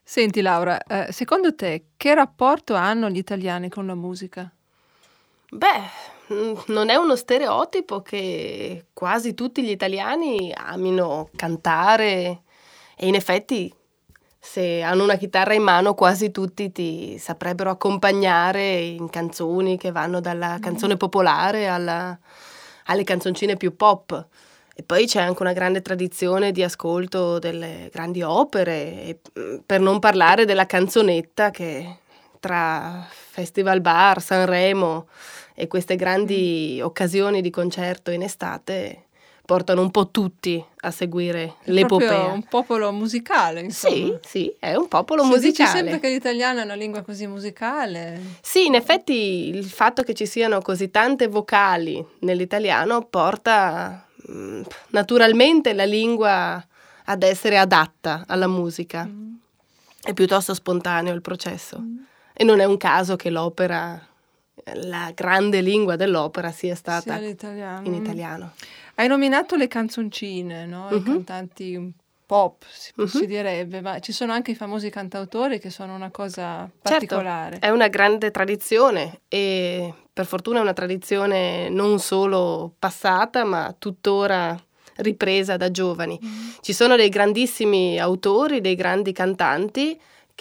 Senti Laura, secondo te che rapporto hanno gli italiani con la musica? Non è uno stereotipo che quasi tutti gli italiani amino cantare e in effetti se hanno una chitarra in mano quasi tutti ti saprebbero accompagnare in canzoni che vanno dalla canzone popolare alle canzoncine più pop. E poi c'è anche una grande tradizione di ascolto delle grandi opere, per non parlare della canzonetta che tra Festival Bar, Sanremo e queste grandi occasioni di concerto in estate portano un po' tutti a seguire È proprio l'epopea. un popolo musicale, insomma. Sì, è un popolo Si dice musicale. sempre che l'italiano è una lingua così musicale. Sì, in effetti il fatto che ci siano così tante vocali nell'italiano porta naturalmente la lingua ad essere adatta alla musica. È piuttosto spontaneo il processo. E non è un caso che l'opera, la grande lingua dell'opera sia stata Sia l'italiano. in italiano. Hai nominato le canzoncine, no? I cantanti pop, si direbbe, ma ci sono anche i famosi cantautori che sono una cosa particolare. Certo, è una grande tradizione e per fortuna è una tradizione non solo passata ma tuttora ripresa da giovani. Ci sono dei grandissimi autori, dei grandi cantanti,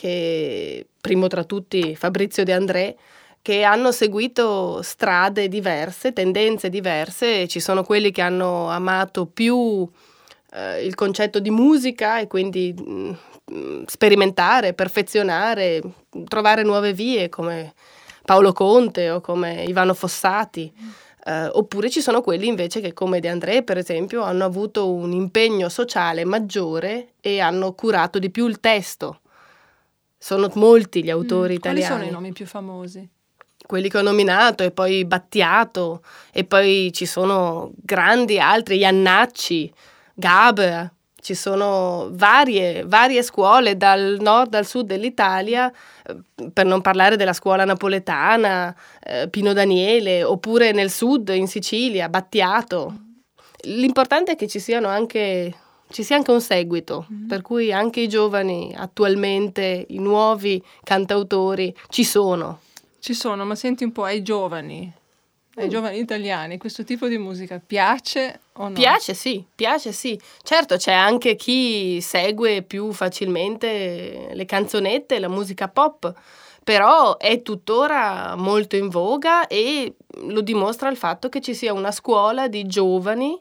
che primo tra tutti Fabrizio De André, che hanno seguito strade diverse, tendenze diverse. Ci sono quelli che hanno amato più il concetto di musica e quindi sperimentare, perfezionare, trovare nuove vie come Paolo Conte o come Ivano Fossati. Oppure ci sono quelli invece che come De André per esempio hanno avuto un impegno sociale maggiore e hanno curato di più il testo. Sono molti gli autori italiani. Quali sono i nomi più famosi? Quelli che ho nominato e poi Battiato e poi ci sono grandi altri, Iannacci, Gaber, ci sono varie scuole dal nord al sud dell'Italia, per non parlare della scuola napoletana, Pino Daniele, oppure nel sud in Sicilia, Battiato. L'importante è che ci sia anche un seguito, per cui anche i giovani attualmente, i nuovi cantautori ci sono. Ci sono, ma senti un po' ai giovani italiani, questo tipo di musica piace o no? Piace sì. Certo c'è anche chi segue più facilmente le canzonette, la musica pop, però è tuttora molto in voga e lo dimostra il fatto che ci sia una scuola di giovani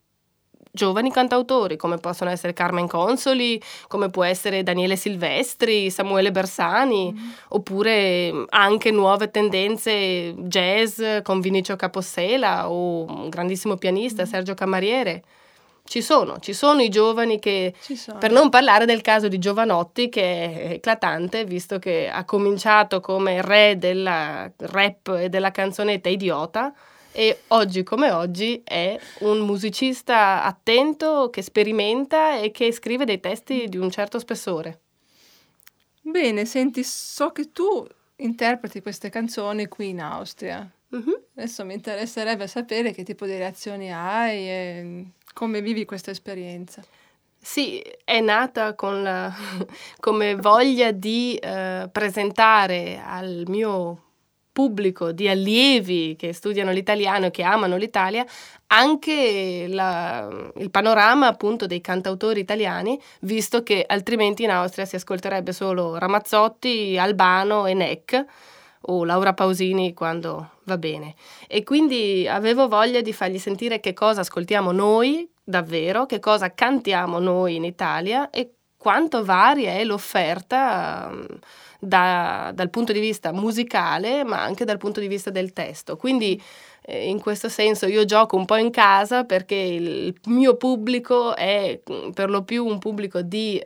cantautori, come possono essere Carmen Consoli, come può essere Daniele Silvestri, Samuele Bersani, oppure anche nuove tendenze jazz con Vinicio Capossela o un grandissimo pianista, Sergio Camariere. Ci sono i giovani che, per non parlare del caso di Giovanotti, che è eclatante, visto che ha cominciato come re della rap e della canzonetta idiota, e oggi come oggi è un musicista attento che sperimenta e che scrive dei testi di un certo spessore. Bene, senti, so che tu interpreti queste canzoni qui in Austria. Adesso mi interesserebbe sapere che tipo di reazioni hai e come vivi questa esperienza. Sì, è nata come voglia di presentare al mio pubblico di allievi che studiano l'italiano e che amano l'Italia anche il panorama appunto dei cantautori italiani, visto che altrimenti in Austria si ascolterebbe solo Ramazzotti, Albano e Neck o Laura Pausini quando va bene. E quindi avevo voglia di fargli sentire che cosa ascoltiamo noi davvero, che cosa cantiamo noi in Italia e quanto varia è l'offerta dal punto di vista musicale, ma anche dal punto di vista del testo. Quindi in questo senso io gioco un po' in casa perché il mio pubblico è per lo più un pubblico di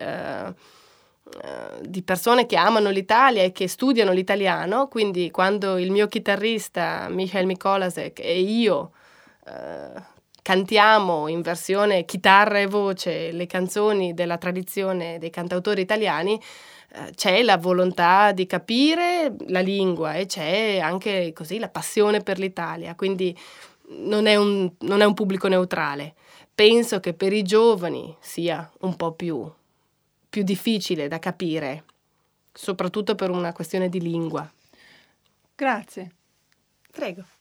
persone che amano l'Italia e che studiano l'italiano, quindi quando il mio chitarrista Michael Mikolasek e io cantiamo in versione chitarra e voce le canzoni della tradizione dei cantautori italiani, c'è la volontà di capire la lingua e c'è anche così la passione per l'Italia, quindi non è un pubblico neutrale. Penso che per i giovani sia un po' più difficile da capire soprattutto per una questione di lingua. Grazie. Prego.